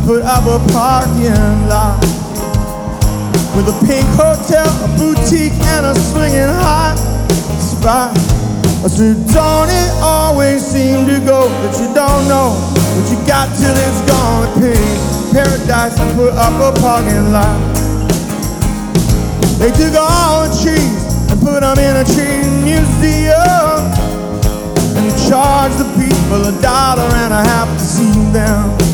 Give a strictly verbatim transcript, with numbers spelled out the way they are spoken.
put up a parking lot with a pink hotel, a boutique, and a swinging hot spot. I said, don't it always seem to go that you don't know what you got till it's gone? Pink paradise and put up a parking lot. They took all the trees and put them in a tree museum, and charged the people a dollar and a half to see them.